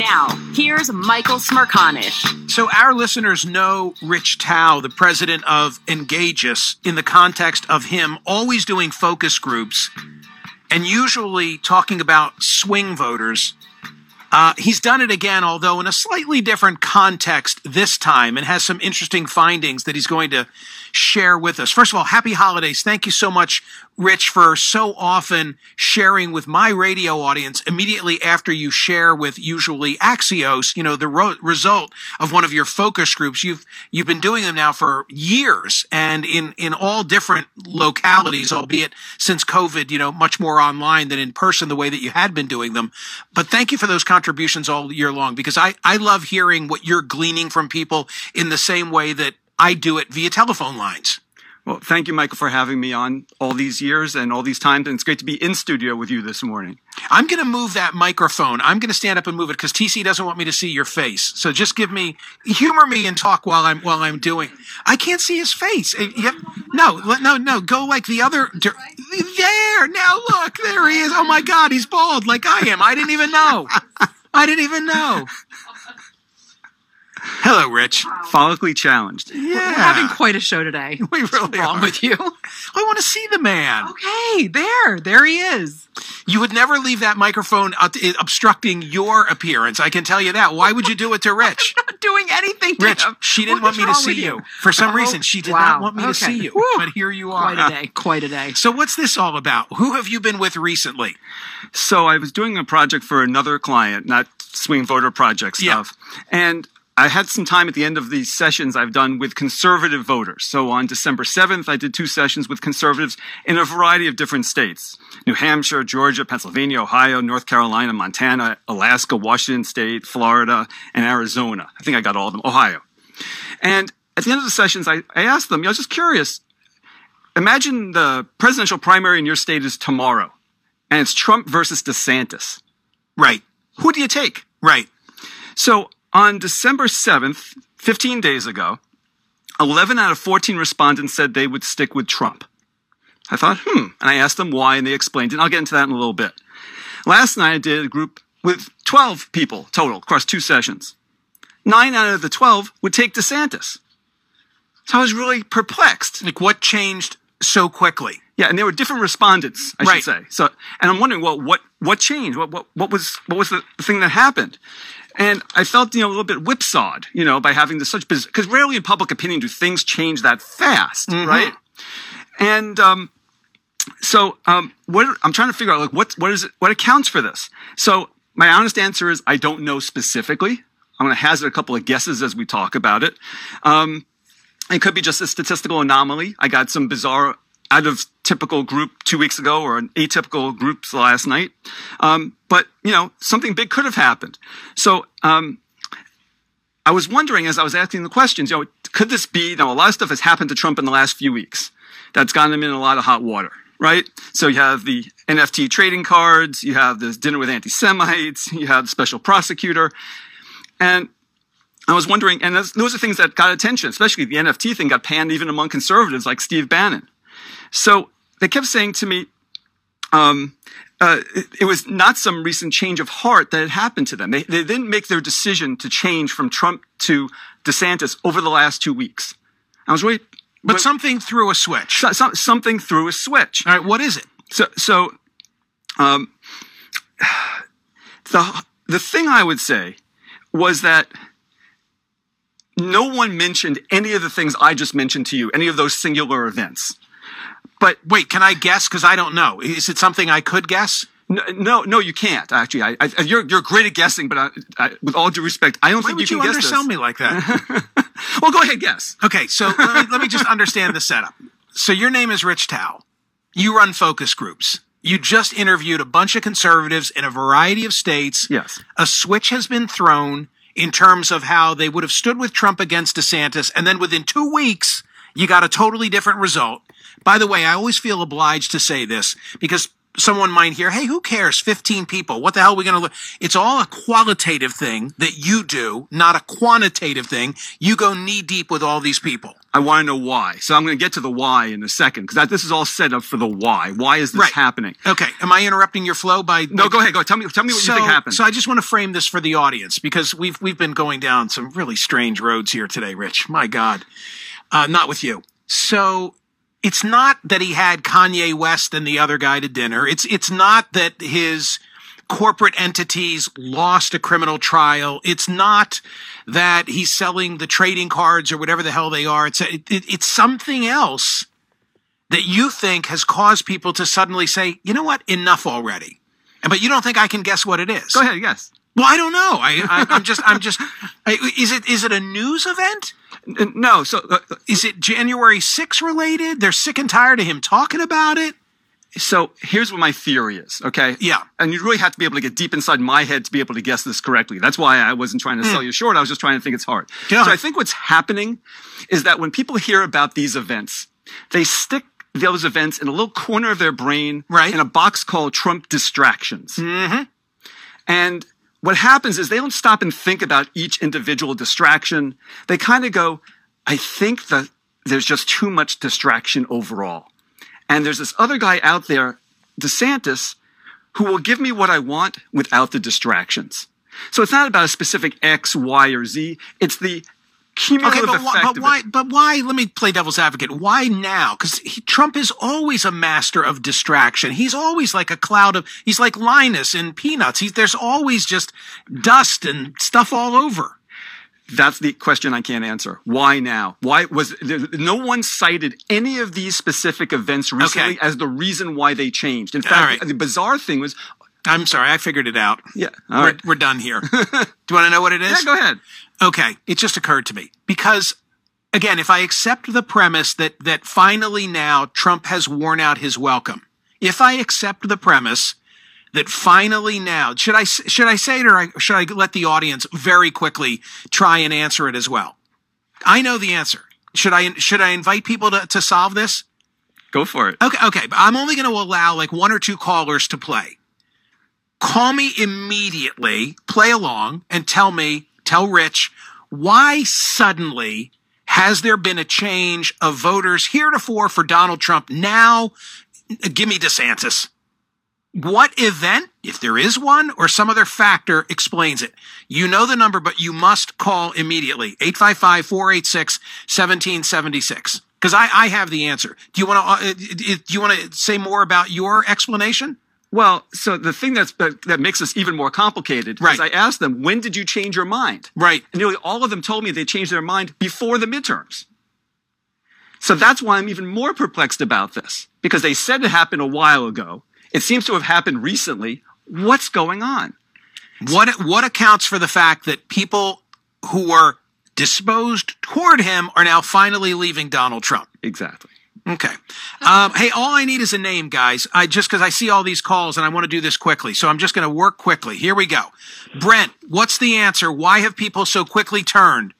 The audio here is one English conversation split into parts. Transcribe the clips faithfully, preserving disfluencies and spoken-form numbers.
Now, here's Michael Smerconish. So our listeners know Rich Tao, the president of Engageus, in the context of him always doing focus groups and usually talking about swing voters. Uh, he's done it again, although in a slightly different context this time, and has some interesting findings that he's going to share with us. First of all, happy holidays. Thank you so much, Rich, for so often sharing with my radio audience immediately after you share with usually Axios, you know, the ro- result of one of your focus groups. You've you've been doing them now for years and in, in all different localities, albeit since COVID, you know, much more online than in person the way that you had been doing them. But thank you for those contributions all year long, because I, I love hearing what you're gleaning from people in the same way that I do it via telephone lines. Well, thank you, Michael, for having me on all these years and all these times. And it's great to be in studio with you this morning. I'm going to move that microphone. I'm going to stand up and move it because T C doesn't want me to see your face. So just give me, humor me and talk while I'm while I'm doing. I can't see his face. Yep. No, no, no. Go like the other. There. Now look, there he is. Oh my God, he's bald like I am. I didn't even know. I didn't even know. Hello, Rich. Follically challenged. Yeah. We're having quite a show today. We really What's wrong are. with you? I want to see the man. Okay, there. There he is. You would never leave that microphone obstructing your appearance. I can tell you that. Why would you do it to Rich? I'm not doing anything to Rich, him. she didn't What's want me to wrong see with you. For some Oh, reason, she did wow. not want me to Okay. see you. Whew. But here you are. Quite a day. Quite a day. So what's this all about? Who have you been with recently? So I was doing a project for another client, not swing voter project stuff. Yeah. And I had some time at the end of these sessions I've done with conservative voters. So on December seventh, I did two sessions with conservatives in a variety of different states. New Hampshire, Georgia, Pennsylvania, Ohio, North Carolina, Montana, Alaska, Washington State, Florida, and Arizona. I think I got all of them. Ohio. And at the end of the sessions, I, I asked them, I was just curious, imagine the presidential primary in your state is tomorrow, and it's Trump versus DeSantis. Right. Who do you take? Right. So on December seventh, fifteen days ago, eleven out of fourteen respondents said they would stick with Trump. I thought, hmm. And I asked them why, and they explained it. And I'll get into that in a little bit. Last night, I did a group with twelve people total across two sessions. Nine out of the twelve would take DeSantis. So I was really perplexed. Like, what changed so quickly? Yeah, and there were different respondents, I right. should say. So, and I'm wondering, well, what what changed? What what what was what was the thing that happened? And I felt, you know, a little bit whipsawed, you know, by having this such business, because rarely in public opinion do things change that fast, mm-hmm. right? And um, so, um, what I'm trying to figure out, like, what what is it? What accounts for this? So, my honest answer is I don't know specifically. I'm going to hazard a couple of guesses as we talk about it. Um, it could be just a statistical anomaly. I got some bizarre, out of typical group two weeks ago, or an atypical group last night. Um, but, you know, something big could have happened. So um, I was wondering, as I was asking the questions, you know, could this be, you know, a lot of stuff has happened to Trump in the last few weeks. That's gotten him in a lot of hot water, right? So you have the N F T trading cards, you have this dinner with anti-Semites, you have the special prosecutor. And I was wondering, and those are things that got attention, especially the N F T thing got panned even among conservatives like Steve Bannon. So they kept saying to me, um, uh, it, it was not some recent change of heart that had happened to them. They, they didn't make their decision to change from Trump to DeSantis over the last two weeks. I was really, but really, something threw a switch. So, so, something threw a switch. All right, what is it? So, so um, the the thing I would say was that no one mentioned any of the things I just mentioned to you, any of those singular events. But wait, can I guess? Because I don't know. Is it something I could guess? No, no, no you can't. Actually, I, I, you're you're great at guessing, but I, I, with all due respect, I don't Why think would you you can guess this. undersell me like that? Well, go ahead, guess. Okay, so let me, let me just understand the setup. So your name is Rich Tao. You run focus groups. You just interviewed a bunch of conservatives in a variety of states. Yes. A switch has been thrown in terms of how they would have stood with Trump against DeSantis, and then within two weeks, you got a totally different result. By the way, I always feel obliged to say this because someone might hear, hey, who cares? fifteen people. What the hell are we going to look? It's all a qualitative thing that you do, not a quantitative thing. You go knee deep with all these people. I want to know why. So I'm going to get to the why in a second, because this is all set up for the why. Why is this Right. happening? Okay. Am I interrupting your flow by? No, go ahead. Go. Tell me. Tell me what so, you think happened. So I just want to frame this for the audience, because we've we've been going down some really strange roads here today, Rich. My God, uh, not with you. So it's not that he had Kanye West and the other guy to dinner. It's it's not that his corporate entities lost a criminal trial. It's not that he's selling the trading cards or whatever the hell they are. It's it, it, it's something else that you think has caused people to suddenly say, you know what, enough already. But you don't think I can guess what it is. Go ahead. Yes. Well, I don't know. I, I I'm just I'm just. I, is it is it a news event? N- No. So uh, Is it January sixth related? They're sick and tired of him talking about it. So here's what my theory is, okay? Yeah. And you really have to be able to get deep inside my head to be able to guess this correctly. That's why I wasn't trying to sell you short. I was just trying to think it's hard. Yeah. So I think what's happening is that when people hear about these events, they stick those events in a little corner of their brain, Right. in a box called Trump distractions. Mm-hmm. And what happens is they don't stop and think about each individual distraction. They kind of go, I think that there's just too much distraction overall. And there's this other guy out there, DeSantis, who will give me what I want without the distractions. So it's not about a specific X, Y, or Z. It's the cumulative Okay, but, why, effect but of why? it. But why? Let me play devil's advocate. Why now? Because Trump is always a master of distraction. He's always like a cloud of. He's like Linus in Peanuts. He's there's always just dust and stuff all over. That's the question I can't answer. Why now? Why was there, no one cited any of these specific events recently Okay. as the reason why they changed? In All fact, right. the bizarre thing was, I'm sorry, I figured it out. yeah, all we're, right. we're done here. Do you want to know what it is? Yeah, go ahead. Okay, it just occurred to me because, again, if I accept the premise that that finally now Trump has worn out his welcome, if I accept the premise that finally now, should I should I say it or I, should I let the audience very quickly try and answer it as well? I know the answer. Should I should I invite people to, to solve this? Go for it. Okay, okay, but I'm only going to allow like one or two callers to play. Call me immediately, play along, and tell me, tell Rich, why suddenly has there been a change of voters heretofore for Donald Trump? Now, give me DeSantis. What event, if there is one, or some other factor explains it? You know the number, but you must call immediately. eight five five, four eight six, one seven seven six. Because I, I have the answer. Do you want to uh, do you want to say more about your explanation? Well, so the thing that's, that, that makes this even more complicated Right. is I asked them, when did you change your mind? Right. And nearly all of them told me they changed their mind before the midterms. So that's why I'm even more perplexed about this, because they said it happened a while ago. It seems to have happened recently. What's going on? What what accounts for the fact that people who were disposed toward him are now finally leaving Donald Trump? Exactly. Okay. Um, hey, all I need is a name, guys. I just because I see all these calls and I want to do this quickly, so I'm just going to work quickly. Here we go. Brent, what's the answer? Why have people so quickly turned?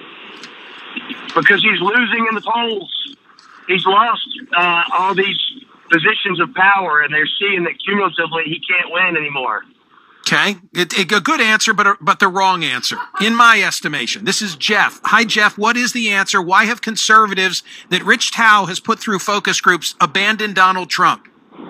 Because he's losing in the polls. He's lost uh, all these positions of power, and they're seeing that cumulatively he can't win anymore. Okay, it, it, a good answer, but a, but the wrong answer, in my estimation. This is Jeff. Hi, Jeff. What is the answer? Why have conservatives that Rich Tao has put through focus groups abandoned Donald Trump?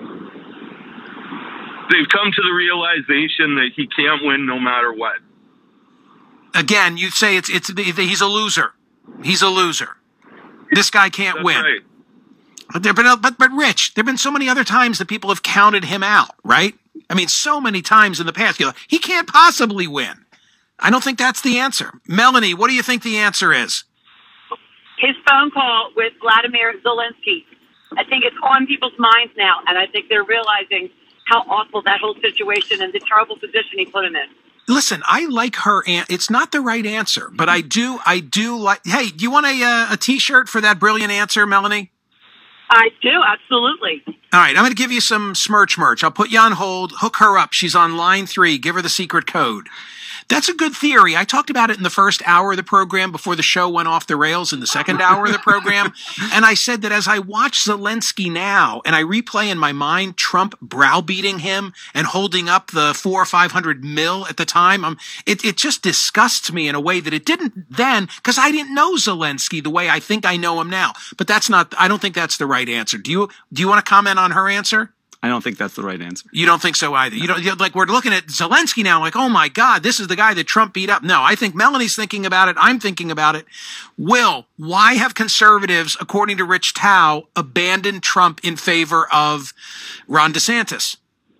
They've come to the realization that he can't win no matter what. Again, you say it's it's he's a loser. He's a loser. This guy can't That's win. right. But there, but, but but Rich, there have been so many other times that people have counted him out, right? I mean, so many times in the past, you know, he can't possibly win. I don't think that's the answer. Melanie, what do you think the answer is? His phone call with Vladimir Zelensky. I think it's on people's minds now, and I think they're realizing how awful that whole situation and the terrible position he put him in. Listen, I like her. An- it's not the right answer, but I do, I do like. Hey, do you want a uh, a T-shirt for that brilliant answer, Melanie? I do, absolutely. All right, I'm going to give you some Smirch merch. I'll put you on hold. Hook her up. She's on line three. Give her the secret code. That's a good theory. I talked about it in the first hour of the program before the show went off the rails in the second hour of the program. And I said that as I watch Zelensky now and I replay in my mind Trump browbeating him and holding up the four or five hundred mil at the time, um, it, it just disgusts me in a way that it didn't then, because I didn't know Zelensky the way I think I know him now. But that's not, I don't think that's the right answer. Do you, do you want to comment on her answer? I don't think that's the right answer. You don't think so either. You don't, you like, we're looking at Zelensky now like, oh my God, this is the guy that Trump beat up. No, I think Melanie's thinking about it. I'm thinking about it. Will, why have conservatives, according to Rich Tao, abandoned Trump in favor of Ron DeSantis?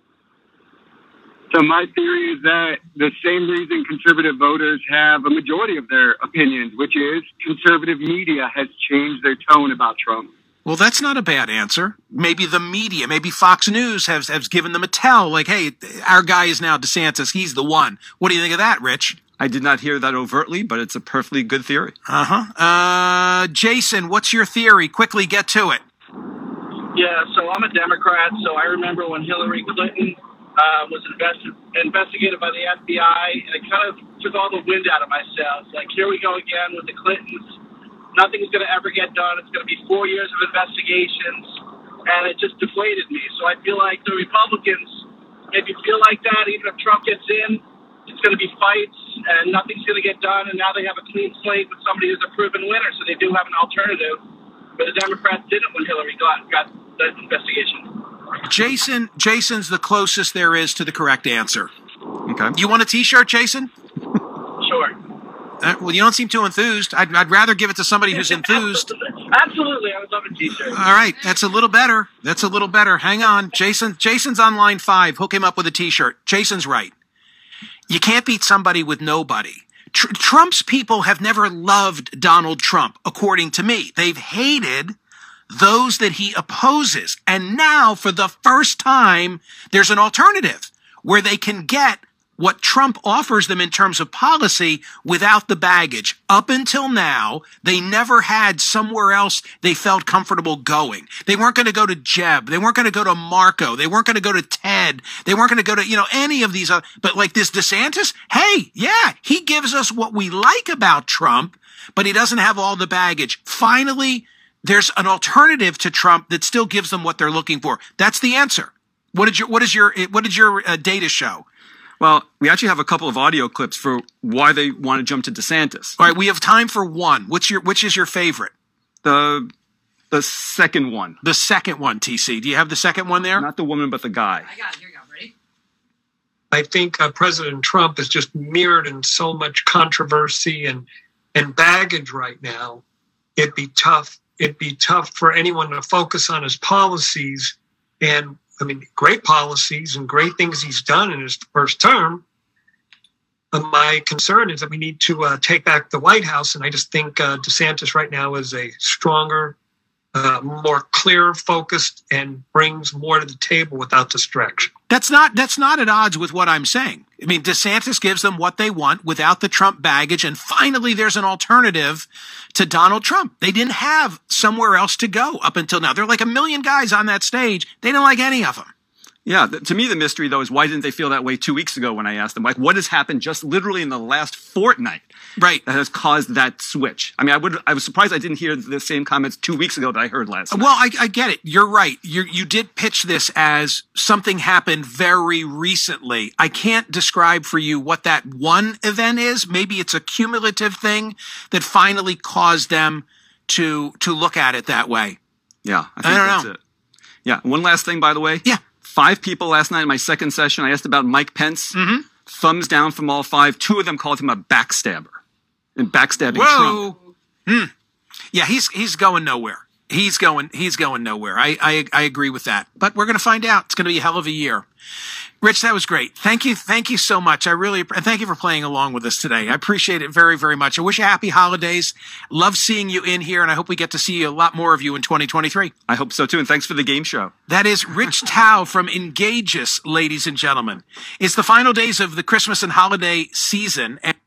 So my theory is that the same reason conservative voters have a majority of their opinions, which is conservative media has changed their tone about Trump. Well, that's not a bad answer. Maybe the media, maybe Fox News has, has given them a tell, like, hey, our guy is now DeSantis. He's the one. What do you think of that, Rich? I did not hear that overtly, but it's a perfectly good theory. Uh-huh. Uh, Jason, what's your theory? Quickly get to it. Yeah, so I'm a Democrat, so I remember when Hillary Clinton uh, was invested, investigated by the F B I, and it kind of took all the wind out of my sails. Like, here we go again with the Clintons. Nothing's going to ever get done. It's going to be four years of investigations, and it just deflated me. So I feel like the Republicans maybe feel like that. Even if Trump gets in, it's going to be fights, and nothing's going to get done. And now they have a clean slate with somebody who's a proven winner, so they do have an alternative. But the Democrats didn't when Hillary got, got the investigation. Jason, Jason's the closest there is to the correct answer. Okay. You want a T-shirt, Jason? Sure. Uh, well, you don't seem too enthused. I'd, I'd rather give it to somebody who's enthused. Absolutely, I would love a T-shirt. All right, that's a little better. That's a little better. Hang on, Jason. Jason's on line five. Hook him up with a T-shirt. Jason's right. You can't beat somebody with nobody. Tr- Trump's people have never loved Donald Trump, according to me. They've hated those that he opposes. And now, for the first time, there's an alternative where they can get what Trump offers them in terms of policy without the baggage. Up until now, they never had somewhere else they felt comfortable going. They weren't going to go to Jeb. They weren't going to go to Marco. They weren't going to go to Ted. They weren't going to go to, you know, any of these. Uh, but like this DeSantis, hey, yeah, he gives us what we like about Trump, but he doesn't have all the baggage. Finally, there's an alternative to Trump that still gives them what they're looking for. That's the answer. What did your, what is your, what did your uh, data show? Well, we actually have a couple of audio clips for why they want to jump to DeSantis. All right, we have time for one. What's your, which is your favorite? The the second one. The second one, T C. Do you have the second one there? Not the woman, but the guy. I got it. Here you go. Ready? I think uh, President Trump is just mirrored in so much controversy and and baggage right now. It'd be tough. It'd be tough for anyone to focus on his policies and. I mean, great policies and great things he's done in his first term. Uh, my concern is that we need to uh, take back the White House, and I just think uh, DeSantis right now is a stronger, uh, more clear, focused, and brings more to the table without distraction. That's not that's not at odds with what I'm saying. I mean, DeSantis gives them what they want without the Trump baggage, and finally there's an alternative to Donald Trump. They didn't have somewhere else to go up until now. There are like a million guys on that stage. They didn't like any of them. Yeah, th- to me, the mystery, though, is why didn't they feel that way two weeks ago when I asked them? Like, what has happened just literally in the last fortnight right. that has caused that switch? I mean, I would I was surprised I didn't hear the same comments two weeks ago that I heard last night. Well, I, I get it. You're right. You you did pitch this as something happened very recently. I can't describe for you what that one event is. Maybe it's a cumulative thing that finally caused them to to look at it that way. Yeah, I think I don't that's know. it. Yeah, one last thing, by the way. Yeah. Five people last night in my second session, I asked about Mike Pence. Mm-hmm. Thumbs down from all five. Two of them called him a backstabber and backstabbing Whoa. Trump. Hmm. Yeah, he's he's going nowhere. He's going he's going nowhere. I, I I agree with that. But we're going to find out. It's going to be a hell of a year. Rich, that was great. Thank you. Thank you so much. I really, and thank you for playing along with us today. I appreciate it very, very much. I wish you happy holidays. Love seeing you in here, and I hope we get to see a lot more of you in twenty twenty-three. I hope so too. And thanks for the game show. That is Rich Tao from Engageous, ladies and gentlemen. It's the final days of the Christmas and holiday season. And